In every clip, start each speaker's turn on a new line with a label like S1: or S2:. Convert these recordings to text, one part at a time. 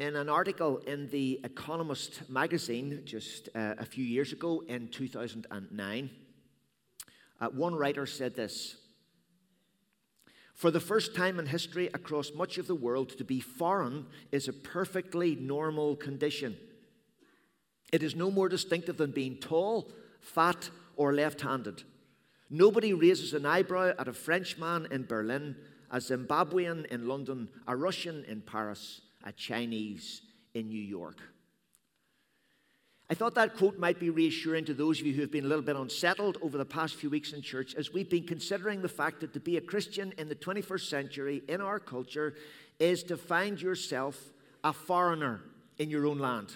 S1: In an article in The Economist magazine just a few years ago in 2009, one writer said this: "For the first time in history across much of the world, to be foreign is a perfectly normal condition. It is no more distinctive than being tall, fat, or left-handed. Nobody raises an eyebrow at a Frenchman in Berlin, a Zimbabwean in London, a Russian in Paris, a Chinese in New York." I thought that quote might be reassuring to those of you who have been a little bit unsettled over the past few weeks in church, as we've been considering the fact that to be a Christian in the 21st century in our culture is to find yourself a foreigner in your own land.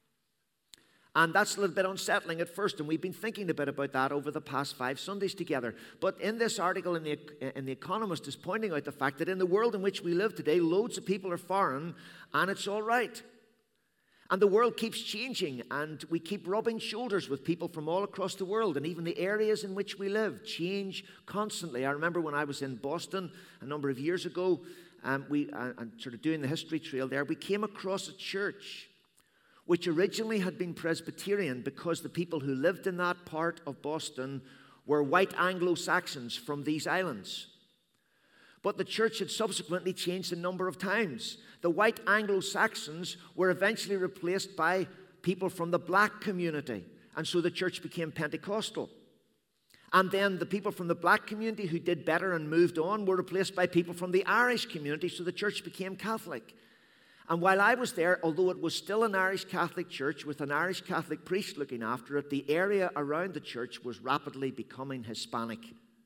S1: And that's a little bit unsettling at first, and we've been thinking a bit about that over the past 5 Sundays together. But in this article in the Economist is pointing out the fact that in the world in which we live today, loads of people are foreign, and it's all right. And the world keeps changing, and we keep rubbing shoulders with people from all across the world, and even the areas in which we live change constantly. I remember when I was in Boston a number of years ago, and sort of doing the history trail there, we came across a church which originally had been Presbyterian because the people who lived in that part of Boston were white Anglo-Saxons from these islands. But the church had subsequently changed a number of times. The white Anglo-Saxons were eventually replaced by people from the black community, and so the church became Pentecostal. And then the people from the black community who did better and moved on were replaced by people from the Irish community, so the church became Catholic. And while I was there, although it was still an Irish Catholic church with an Irish Catholic priest looking after it, the area around the church was rapidly becoming Hispanic.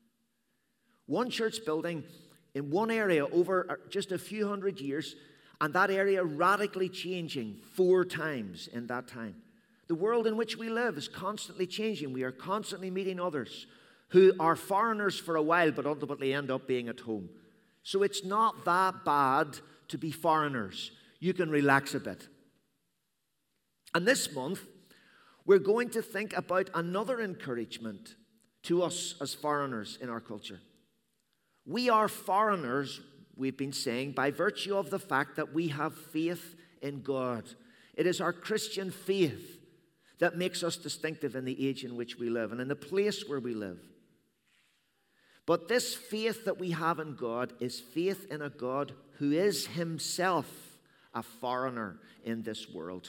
S1: One church building in one area over just a few hundred years, and that area radically changing 4 times in that time. The world in which we live is constantly changing. We are constantly meeting others who are foreigners for a while but ultimately end up being at home. So it's not that bad to be foreigners. You can relax a bit. And this month, we're going to think about another encouragement to us as foreigners in our culture. We are foreigners, we've been saying, by virtue of the fact that we have faith in God. It is our Christian faith that makes us distinctive in the age in which we live and in the place where we live. But this faith that we have in God is faith in a God who is himself a foreigner in this world.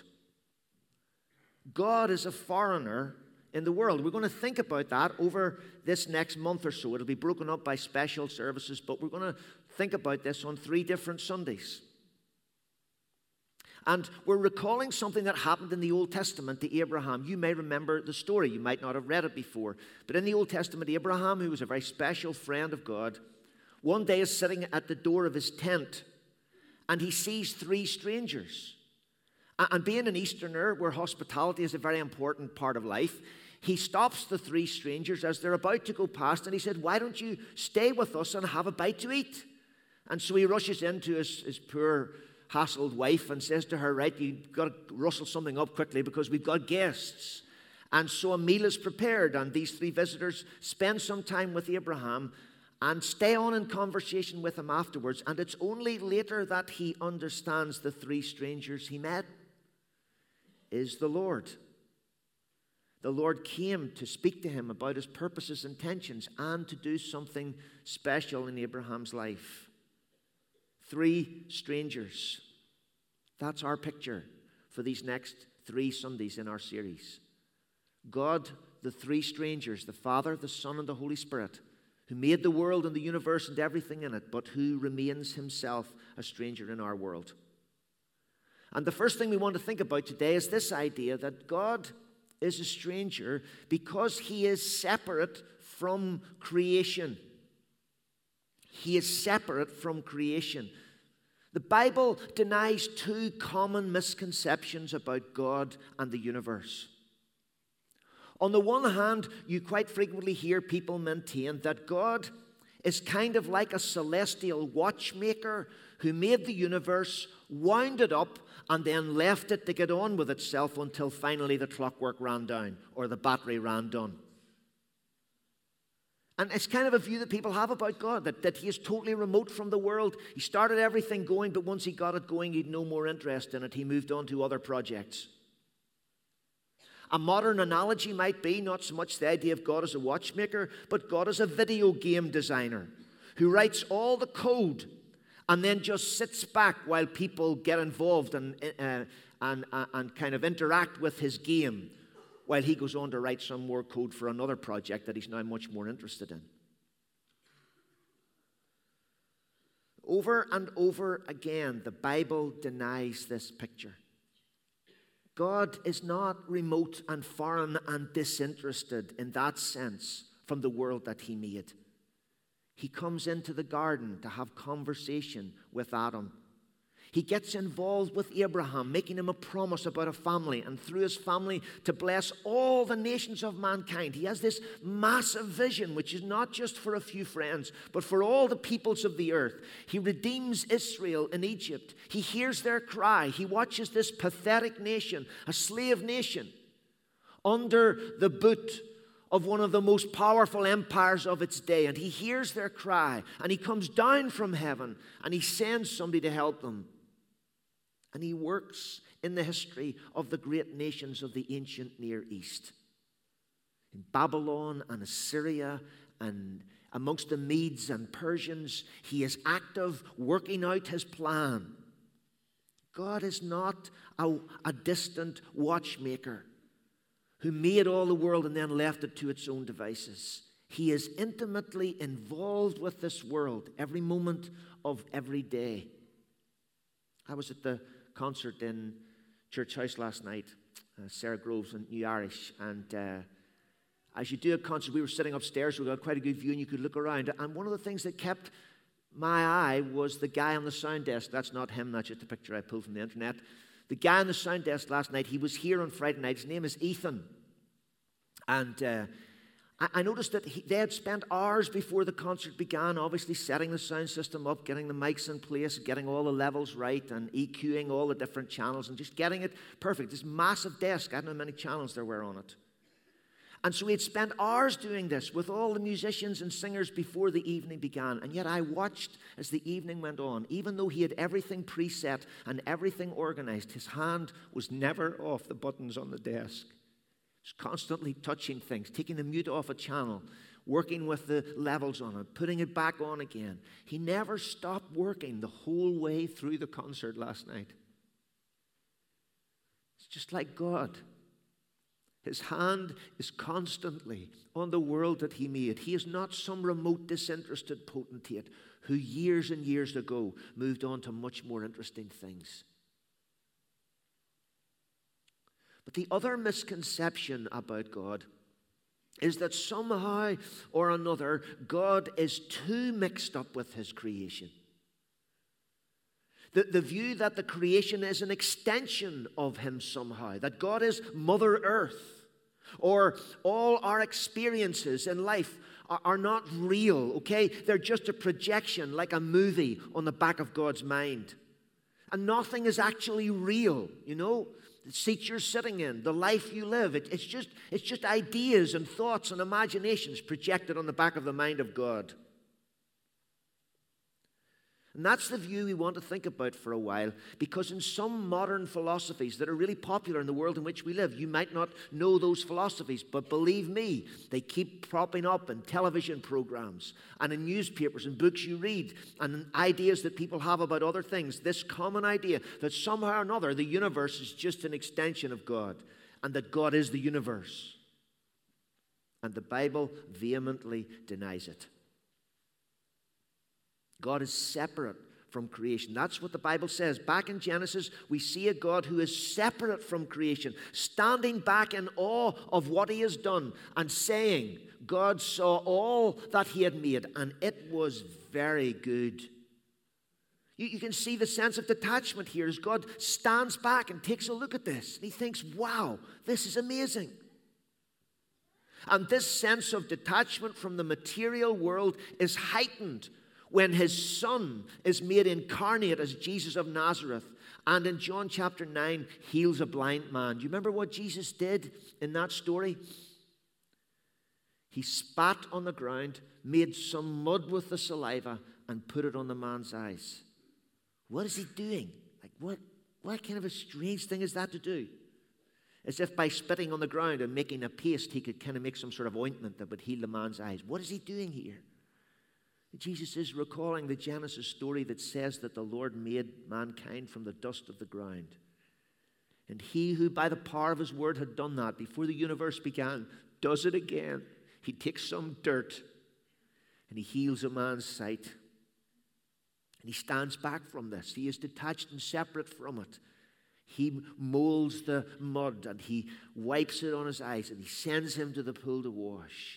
S1: God is a foreigner in the world. We're going to think about that over this next month or so. It'll be broken up by special services, but we're going to think about this on 3 different Sundays. And we're recalling something that happened in the Old Testament to Abraham. You may remember the story. You might not have read it before. But in the Old Testament, Abraham, who was a very special friend of God, one day is sitting at the door of his tent, and he sees 3 strangers. And being an Easterner, where hospitality is a very important part of life, he stops the 3 strangers as they're about to go past, and he said, "Why don't you stay with us and have a bite to eat?" And so he rushes into his poor, hassled wife and says to her, "Right, you've got to rustle something up quickly because we've got guests." And so a meal is prepared, and these 3 visitors spend some time with Abraham and stay on in conversation with him afterwards. And it's only later that he understands the 3 strangers he met is the Lord. The Lord came to speak to him about his purposes, intentions, and to do something special in Abraham's life. 3 strangers. That's our picture for these next 3 Sundays in our series. God, the 3 strangers, the Father, the Son, and the Holy Spirit, who made the world and the universe and everything in it, but who remains himself a stranger in our world. And the first thing we want to think about today is this idea that God is a stranger because he is separate from creation. He is separate from creation. The Bible denies 2 common misconceptions about God and the universe. On the one hand, you quite frequently hear people maintain that God is kind of like a celestial watchmaker who made the universe, wound it up, and then left it to get on with itself until finally the clockwork ran down or the battery ran down. And it's kind of a view that people have about God, that he is totally remote from the world. He started everything going, but once he got it going, he had no more interest in it. He moved on to other projects. A modern analogy might be not so much the idea of God as a watchmaker, but God as a video game designer who writes all the code and then just sits back while people get involved and kind of interact with his game, while he goes on to write some more code for another project that he's now much more interested in. Over and over again, the Bible denies this picture. God is not remote and foreign and disinterested in that sense from the world that he made. He comes into the garden to have conversation with Adam. He gets involved with Abraham, making him a promise about a family, and through his family to bless all the nations of mankind. He has this massive vision, which is not just for a few friends, but for all the peoples of the earth. He redeems Israel in Egypt. He hears their cry. He watches this pathetic nation, a slave nation, under the boot of one of the most powerful empires of its day. And he hears their cry, and he comes down from heaven, and he sends somebody to help them. And he works in the history of the great nations of the ancient Near East. In Babylon and Assyria and amongst the Medes and Persians, he is active, working out his plan. God is not a distant watchmaker who made all the world and then left it to its own devices. He is intimately involved with this world every moment of every day. I was at the concert in Church House last night, Sarah Groves and New Irish, and as you do a concert, we were sitting upstairs, we got quite a good view and you could look around, and one of the things that kept my eye was the guy on the sound desk. That's not him, that's just a picture I pulled from the internet. The guy on the sound desk last night, he was here on Friday night. His name is Ethan, and I noticed that they had spent hours before the concert began, obviously setting the sound system up, getting the mics in place, getting all the levels right, and EQing all the different channels, and just getting it perfect. This massive desk, I don't know how many channels there were on it. And so he had spent hours doing this with all the musicians and singers before the evening began. And yet I watched as the evening went on. Even though he had everything preset and everything organized, his hand was never off the buttons on the desk. He was constantly touching things, taking the mute off a channel, working with the levels on it, putting it back on again. He never stopped working the whole way through the concert last night. It's just like God. His hand is constantly on the world that he made. He is not some remote, disinterested potentate who years and years ago moved on to much more interesting things. But the other misconception about God is that somehow or another God is too mixed up with his creation. The view that the creation is an extension of him somehow, that God is Mother Earth, or all our experiences in life are not real, okay? They're just a projection, like a movie on the back of God's mind. And nothing is actually real, you know? The seat you're sitting in, the life you live, it's just ideas and thoughts and imaginations projected on the back of the mind of God. And that's the view we want to think about for a while, because in some modern philosophies that are really popular in the world in which we live, you might not know those philosophies, but believe me, they keep propping up in television programs and in newspapers and books you read and in ideas that people have about other things. This common idea that somehow or another the universe is just an extension of God and that God is the universe. And the Bible vehemently denies it. God is separate from creation. That's what the Bible says. Back in Genesis, we see a God who is separate from creation, standing back in awe of what he has done and saying, God saw all that he had made, and it was very good. You can see the sense of detachment here as God stands back and takes a look at this. And he thinks, wow, this is amazing. And this sense of detachment from the material world is heightened when his Son is made incarnate as Jesus of Nazareth, and in John chapter 9 heals a blind man. Do you remember what Jesus did in that story? He spat on the ground, made some mud with the saliva, and put it on the man's eyes. What is he doing? Like, what kind of a strange thing is that to do? As if by spitting on the ground and making a paste, he could kind of make some sort of ointment that would heal the man's eyes. What is he doing here? Jesus is recalling the Genesis story that says that the Lord made mankind from the dust of the ground. And he who by the power of his word had done that before the universe began, does it again. He takes some dirt and he heals a man's sight. And he stands back from this. He is detached and separate from it. He molds the mud and he wipes it on his eyes and he sends him to the pool to wash.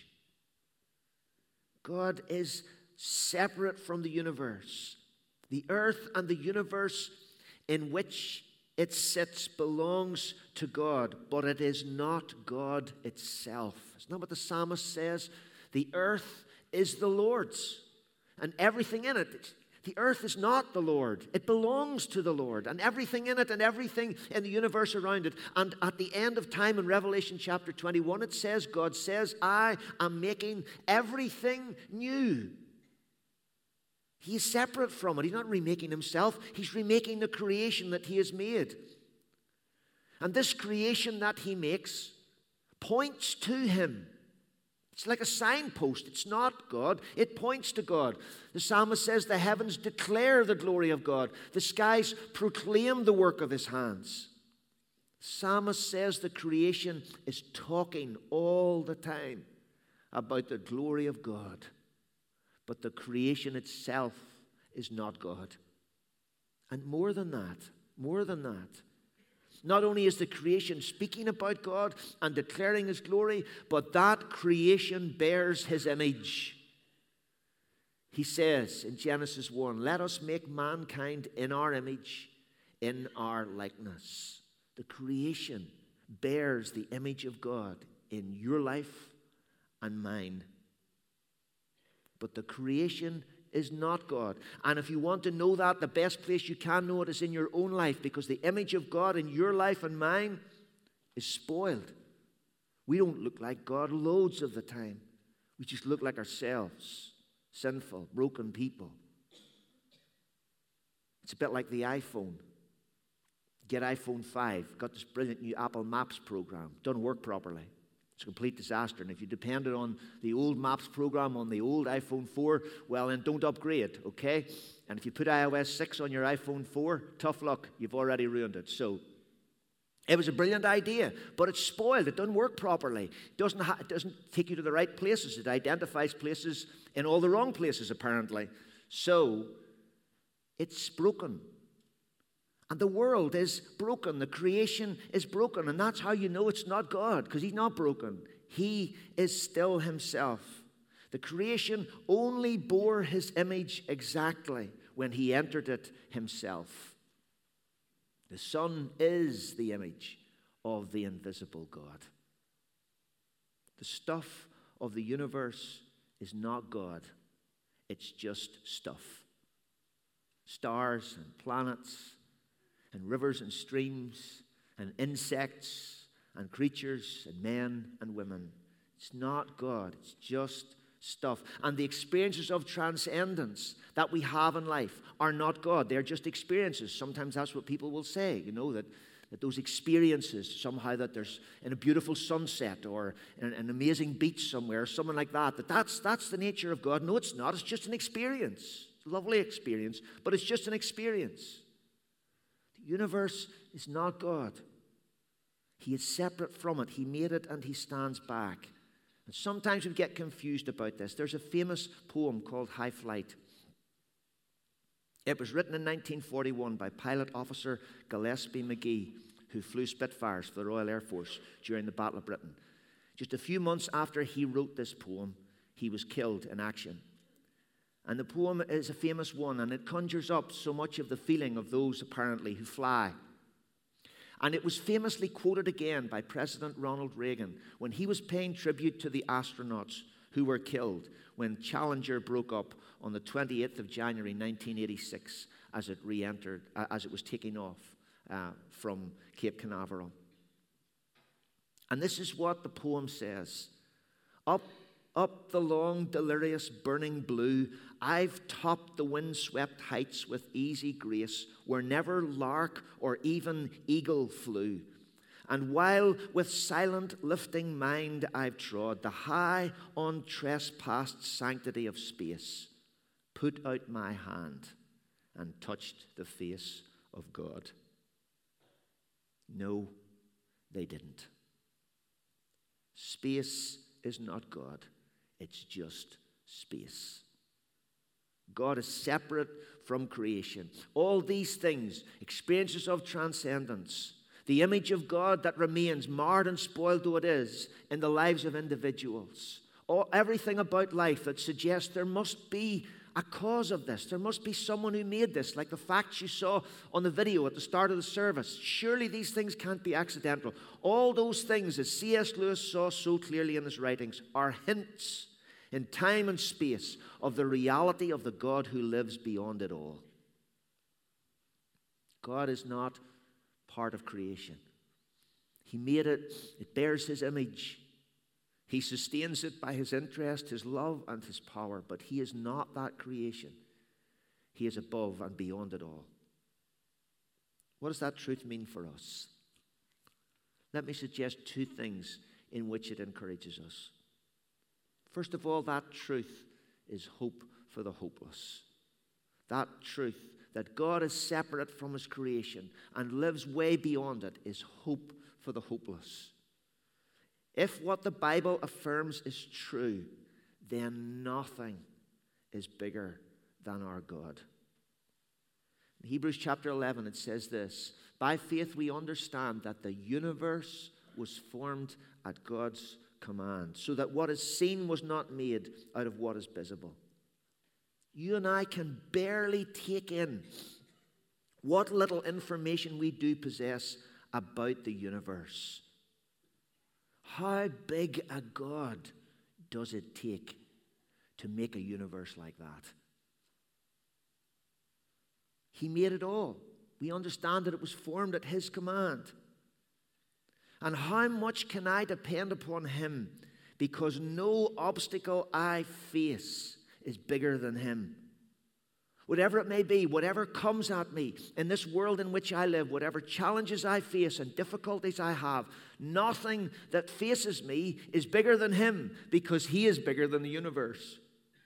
S1: God is separate from the universe. The earth and the universe in which it sits belongs to God, but it is not God itself. Isn't that what the psalmist says? The earth is the Lord's, and everything in it. The earth is not the Lord. It belongs to the Lord, and everything in it and everything in the universe around it. And at the end of time in Revelation chapter 21, it says, God says, I am making everything new. He is separate from it. He's not remaking himself. He's remaking the creation that he has made. And this creation that he makes points to him. It's like a signpost. It's not God. It points to God. The psalmist says the heavens declare the glory of God. The skies proclaim the work of his hands. The psalmist says the creation is talking all the time about the glory of God. But the creation itself is not God. And more than that, not only is the creation speaking about God and declaring his glory, but that creation bears his image. He says in Genesis 1, let us make mankind in our image, in our likeness. The creation bears the image of God in your life and mine. But the creation is not God. And if you want to know that, the best place you can know it is in your own life, because the image of God in your life and mine is spoiled. We don't look like God loads of the time. We just look like ourselves, sinful, broken people. It's a bit like the iPhone. Get iPhone 5, got this brilliant new Apple Maps program. Doesn't work properly. It's a complete disaster. And if you depended on the old Maps program on the old iPhone 4, well, then don't upgrade, okay? And if you put iOS 6 on your iPhone 4, tough luck. You've already ruined it. So it was a brilliant idea, but it's spoiled. It doesn't work properly. It doesn't take you to the right places. It identifies places in all the wrong places, apparently. So it's broken. And the world is broken. The creation is broken. And that's how you know it's not God, because he's not broken. He is still himself. The creation only bore his image exactly when he entered it himself. The Son is the image of the invisible God. The stuff of the universe is not God. It's just stuff. Stars and planets and rivers and streams and insects and creatures and men and women. It's not God. It's just stuff. And the experiences of transcendence that we have in life are not God. They're just experiences. Sometimes that's what people will say, that those experiences, somehow that there's in a beautiful sunset or in an amazing beach somewhere, or something like that's the nature of God. No, it's not. It's just an experience. It's a lovely experience, but it's just an experience. The universe is not God. He is separate from it. He made it and he stands back. And sometimes we get confused about this. There's a famous poem called High Flight. It was written in 1941 by pilot officer Gillespie McGee, who flew Spitfires for the Royal Air Force during the Battle of Britain. Just a few months after he wrote this poem, he was killed in action. And the poem is a famous one, and it conjures up so much of the feeling of those, apparently, who fly. And it was famously quoted again by President Ronald Reagan when he was paying tribute to the astronauts who were killed when Challenger broke up on the 28th of January, 1986, as it was taking off from Cape Canaveral. And this is what the poem says. Up up the long, delirious, burning blue. I've topped the wind-swept heights with easy grace, where never lark or even eagle flew. And while with silent, lifting mind I've trod the high, untrespassed sanctity of space, put out my hand and touched the face of God. No, they didn't. Space is not God. It's just space. God is separate from creation. All these things, experiences of transcendence, the image of God that remains, marred and spoiled though it is, in the lives of individuals. Everything about life that suggests there must be a cause of this. There must be someone who made this, like the facts you saw on the video at the start of the service. Surely these things can't be accidental. All those things, as C.S. Lewis saw so clearly in his writings, are hints in time and space of the reality of the God who lives beyond it all. God is not part of creation. He made it. It bears his image. He sustains it by his interest, his love, and his power. But he is not that creation. He is above and beyond it all. What does that truth mean for us? Let me suggest two things in which it encourages us. First of all, that truth is hope for the hopeless. That truth that God is separate from his creation and lives way beyond it is hope for the hopeless. If what the Bible affirms is true, then nothing is bigger than our God. In Hebrews chapter 11, it says this: by faith we understand that the universe was formed at God's command, so that what is seen was not made out of what is visible. You and I can barely take in what little information we do possess about the universe. How big a God does it take to make a universe like that? He made it all. We understand that it was formed at his command. And how much can I depend upon him? Because no obstacle I face is bigger than him. Whatever it may be, whatever comes at me in this world in which I live, whatever challenges I face and difficulties I have, nothing that faces me is bigger than him, because he is bigger than the universe.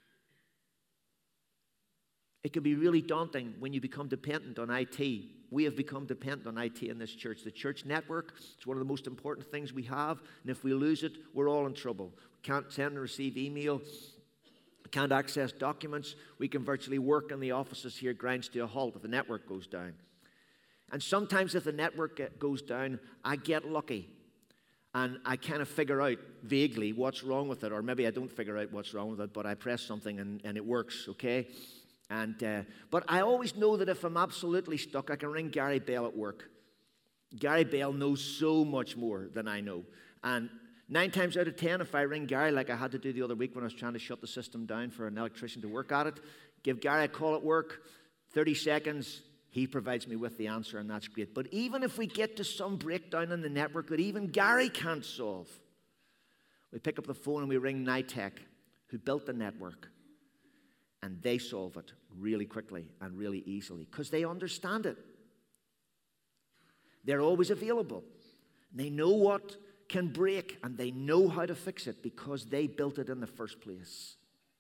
S1: It can be really daunting when you become dependent on IT. We have become dependent on IT in this church. The church network is one of the most important things we have, and if we lose it, we're all in trouble. We can't send and receive email. We can't access documents. We can virtually work in the offices here grinds to a halt if the network goes down. And sometimes if the network goes down, I get lucky. And I kind of figure out vaguely what's wrong with it. Or maybe I don't figure out what's wrong with it, but I press something and it works, okay? But I always know that if I'm absolutely stuck, I can ring Gary Bell at work. Gary Bell knows so much more than I know. And 9 times out of 10, if I ring Gary, like I had to do the other week when I was trying to shut the system down for an electrician to work at it, give Gary a call at work, 30 seconds, he provides me with the answer, and that's great. But even if we get to some breakdown in the network that even Gary can't solve, we pick up the phone and we ring NITEC, who built the network, and they solve it really quickly and really easily because they understand it. They're always available. They know what can break, and they know how to fix it because they built it in the first place.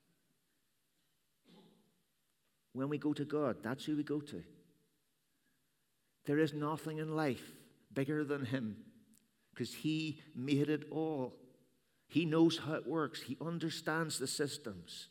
S1: When we go to God, that's who we go to. There is nothing in life bigger than him because he made it all. He knows how it works. He understands the systems.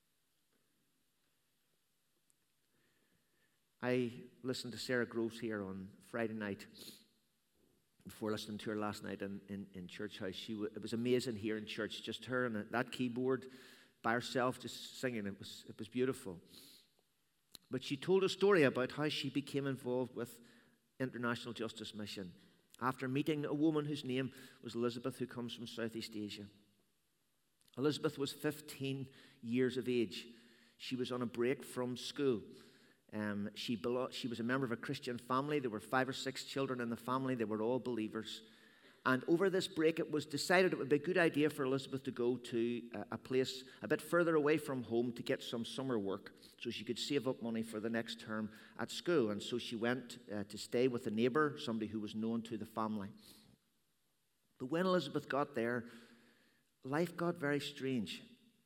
S1: I listened to Sarah Groves here on Friday night before listening to her last night in church house. It was amazing here in church, just her and that keyboard by herself just singing. It was beautiful. But she told a story about how she became involved with International Justice Mission after meeting a woman whose name was Elizabeth, who comes from Southeast Asia. Elizabeth was 15 years of age. She was on a break from school. She was a member of a Christian family. There were 5 or 6 children in the family. They were all believers. And over this break, it was decided it would be a good idea for Elizabeth to go to a place a bit further away from home to get some summer work so she could save up money for the next term at school. And so she went to stay with a neighbor, somebody who was known to the family. But when Elizabeth got there, life got very strange.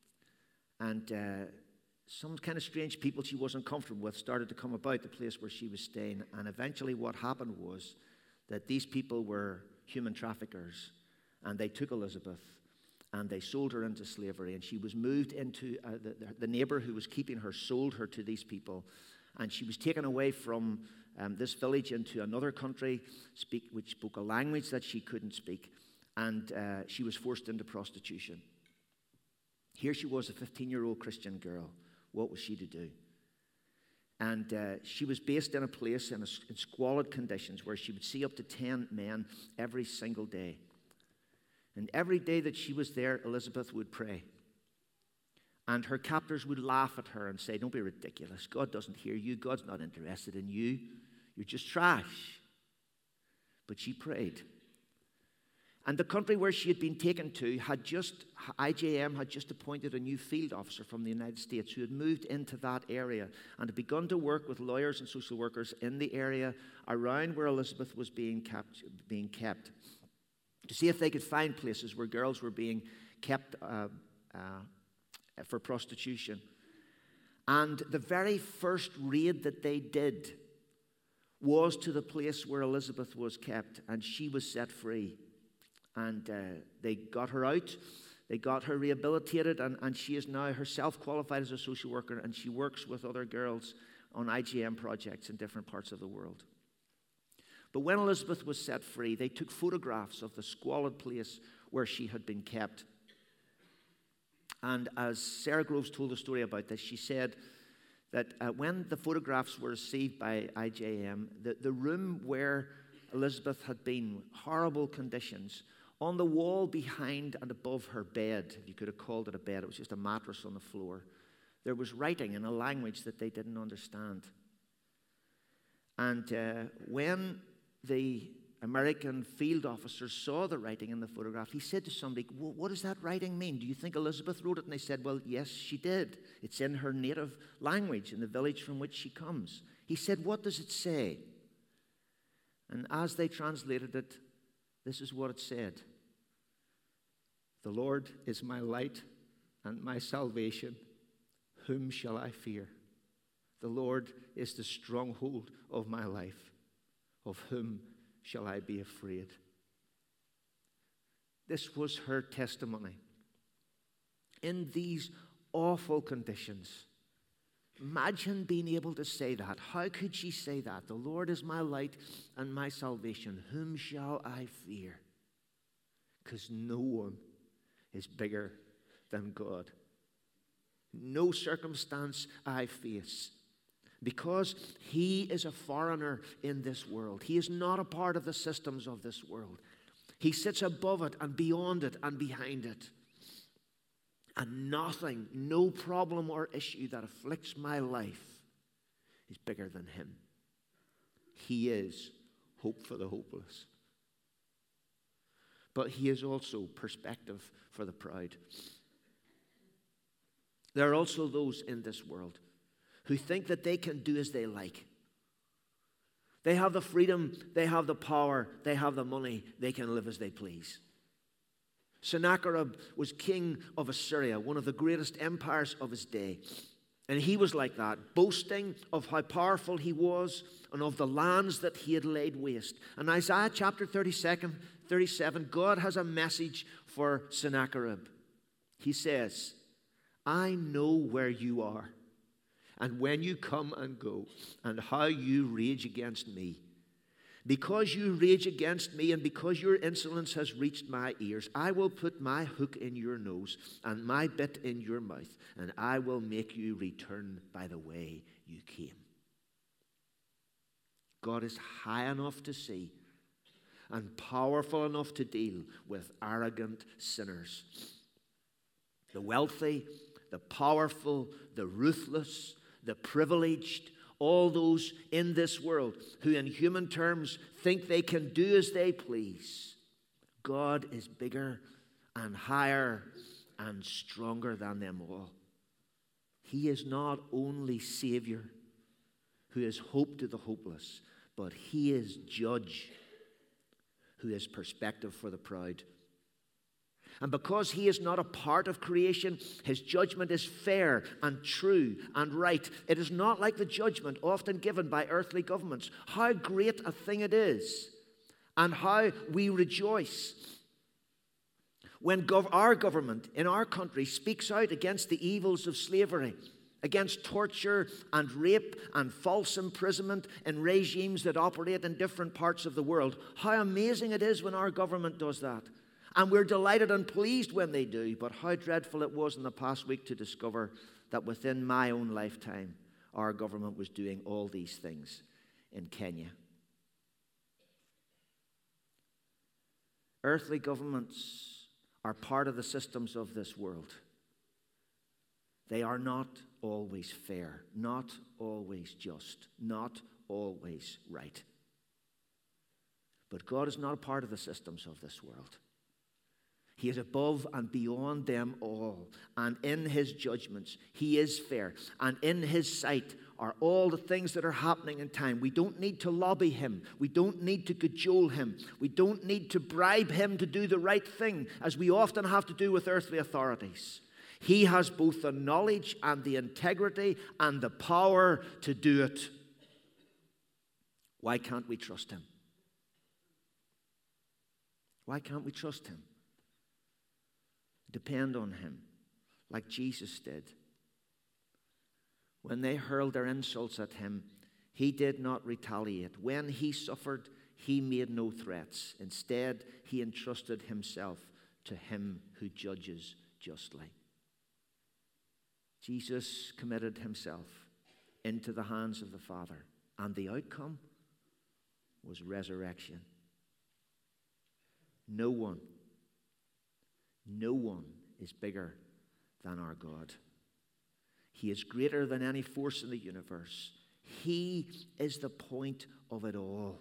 S1: And some kind of strange people she wasn't comfortable with started to come about the place where she was staying. And eventually what happened was that these people were human traffickers, and they took Elizabeth and they sold her into slavery, and she was moved into the neighbor who was keeping her sold her to these people, and she was taken away from this village into another country which spoke a language that she couldn't speak, and she was forced into prostitution. Here she was, a 15-year-old Christian girl. What was she to do? And she was based in a place in squalid conditions where she would see up to 10 men every single day. And every day that she was there, Elizabeth would pray. And her captors would laugh at her and say, "Don't be ridiculous. God doesn't hear you. God's not interested in you. You're just trash." But she prayed. And the country where she had been taken to IJM had just appointed a new field officer from the United States who had moved into that area and had begun to work with lawyers and social workers in the area around where Elizabeth was being kept to see if they could find places where girls were being kept for prostitution. And the very first raid that they did was to the place where Elizabeth was kept, and she was set free. And they got her out, they got her rehabilitated, and she is now herself qualified as a social worker, and she works with other girls on IGM projects in different parts of the world. But when Elizabeth was set free, they took photographs of the squalid place where she had been kept. And as Sarah Groves told a story about this, she said that when the photographs were received by IJM, the room where Elizabeth had been, horrible conditions, on the wall behind and above her bed, if you could have called it a bed, it was just a mattress on the floor, there was writing in a language that they didn't understand. And when the American field officer saw the writing in the photograph, he said to somebody, "Well, what does that writing mean? Do you think Elizabeth wrote it?" And they said, "Well, yes, she did. It's in her native language, in the village from which she comes." He said, "What does it say?" And as they translated it, this is what it said: "The Lord is my light and my salvation. Whom shall I fear? The Lord is the stronghold of my life. Of whom shall I be afraid?" This was her testimony. In these awful conditions, imagine being able to say that. How could she say that? "The Lord is my light and my salvation. Whom shall I fear?" Because no one is bigger than God. No circumstance I face, because He is a foreigner in this world. He is not a part of the systems of this world. He sits above it and beyond it and behind it. And nothing, no problem or issue that afflicts my life is bigger than Him. He is hope for the hopeless. But He is also perspective for the proud. There are also those in this world who think that they can do as they like. They have the freedom, they have the power, they have the money, they can live as they please. Sennacherib was king of Assyria, one of the greatest empires of his day. And he was like that, boasting of how powerful he was and of the lands that he had laid waste. And Isaiah chapter 37, God has a message for Sennacherib. He says, "I know where you are, and when you come and go, and how you rage against me. Because you rage against me, and because your insolence has reached my ears, I will put my hook in your nose and my bit in your mouth, and I will make you return by the way you came." God is high enough to see and powerful enough to deal with arrogant sinners. The wealthy, the powerful, the ruthless, the privileged, all those in this world who in human terms think they can do as they please. God is bigger and higher and stronger than them all. He is not only Savior who is hope to the hopeless, but He is Judge who is perspective for the proud. And because He is not a part of creation, His judgment is fair and true and right. It is not like the judgment often given by earthly governments. How great a thing it is, and how we rejoice when our government in our country speaks out against the evils of slavery, against torture and rape and false imprisonment in regimes that operate in different parts of the world. How amazing it is when our government does that. And we're delighted and pleased when they do. But how dreadful it was in the past week to discover that within my own lifetime, our government was doing all these things in Kenya. Earthly governments are part of the systems of this world. They are not always fair, not always just, not always right. But God is not a part of the systems of this world. He is above and beyond them all. And in His judgments, He is fair. And in His sight are all the things that are happening in time. We don't need to lobby Him. We don't need to cajole Him. We don't need to bribe Him to do the right thing, as we often have to do with earthly authorities. He has both the knowledge and the integrity and the power to do it. Why can't we trust Him? Why can't we trust Him? Depend on Him, like Jesus did. When they hurled their insults at Him, He did not retaliate. When He suffered, He made no threats. Instead, He entrusted Himself to Him who judges justly. Jesus committed Himself into the hands of the Father, and the outcome was resurrection. No one is bigger than our God. He is greater than any force in the universe. He is the point of it all.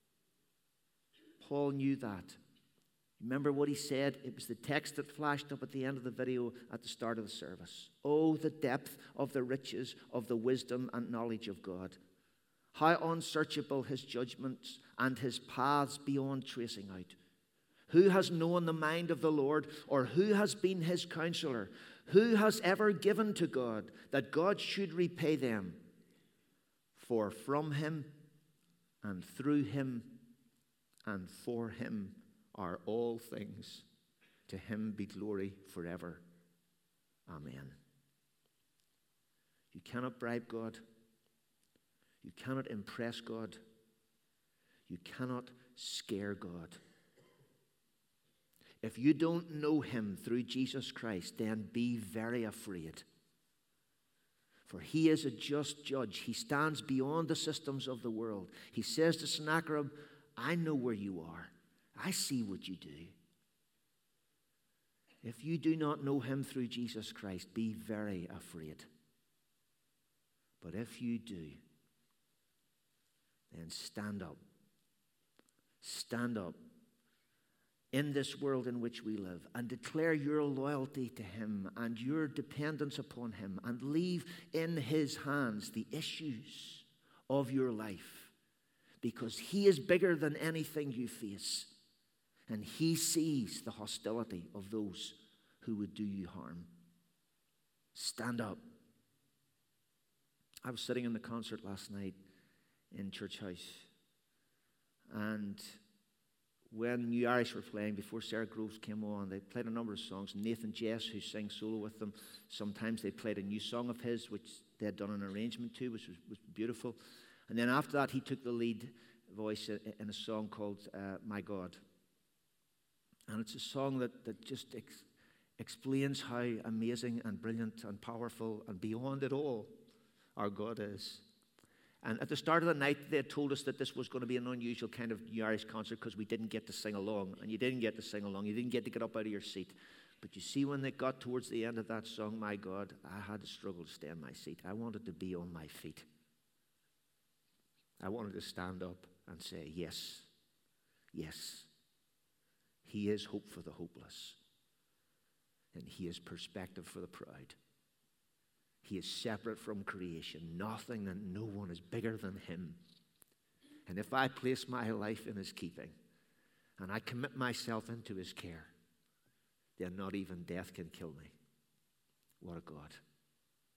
S1: Paul knew that. Remember what he said? It was the text that flashed up at the end of the video at the start of the service. Oh, the depth of the riches of the wisdom and knowledge of God. How unsearchable His judgments and His paths beyond tracing out. Who has known the mind of the Lord, or who has been His counselor? Who has ever given to God that God should repay them? For from Him and through Him and for Him are all things. To Him be glory forever. Amen. You cannot bribe God. You cannot impress God. You cannot scare God. If you don't know Him through Jesus Christ, then be very afraid. For He is a just judge. He stands beyond the systems of the world. He says to Sennacherib, I know where you are. I see what you do. If you do not know Him through Jesus Christ, be very afraid. But if you do, then stand up. Stand up in this world in which we live and declare your loyalty to Him and your dependence upon Him, and leave in His hands the issues of your life, because He is bigger than anything you face, and He sees the hostility of those who would do you harm. Stand up. I was sitting in the concert last night in Church House, and when New Irish were playing, before Sarah Groves came on, they played a number of songs. Nathan Jess, who sang solo with them, sometimes they played a new song of his, which they had done an arrangement to, which was beautiful. And then after that, he took the lead voice in a song called My God. And it's a song that just explains how amazing and brilliant and powerful and beyond it all our God is. And at the start of the night, they had told us that this was going to be an unusual kind of New Irish concert because we didn't get to sing along. And you didn't get to sing along. You didn't get to get up out of your seat. But you see, when they got towards the end of that song, My God, I had to struggle to stay in my seat. I wanted to be on my feet. I wanted to stand up and say, yes, yes, He is hope for the hopeless. And he is perspective for the proud. He is separate from creation. Nothing and no one is bigger than him. And if I place my life in his keeping and I commit myself into his care, then not even death can kill me. What a God.